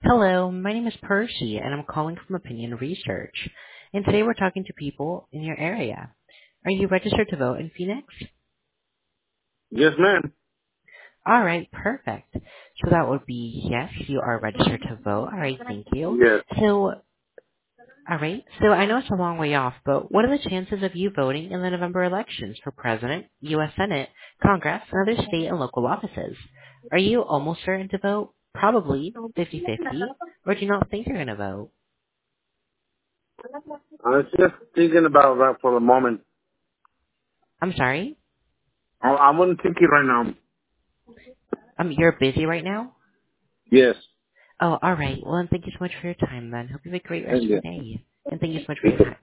Hello, my name is Percy, and I'm calling from Opinion Research. And today we're talking to people in your area. Are you registered to vote in Phoenix? Yes, ma'am. All right, perfect. So that would be yes, you are registered to vote. All right, thank you. Yes. So I know it's a long way off, but what are the chances of you voting in the November elections for President, U.S. Senate, Congress, and other state and local offices? Are you almost certain to vote? Probably 50-50, or do you not think you're going to vote? I was just thinking about that for the moment. I'm sorry? I wouldn't think it right now. You're busy right now? Yes. Oh, all right. Well, then thank you so much for your time, then. Hope you have a great rest Thank of your you. day. And thank you so much for your time.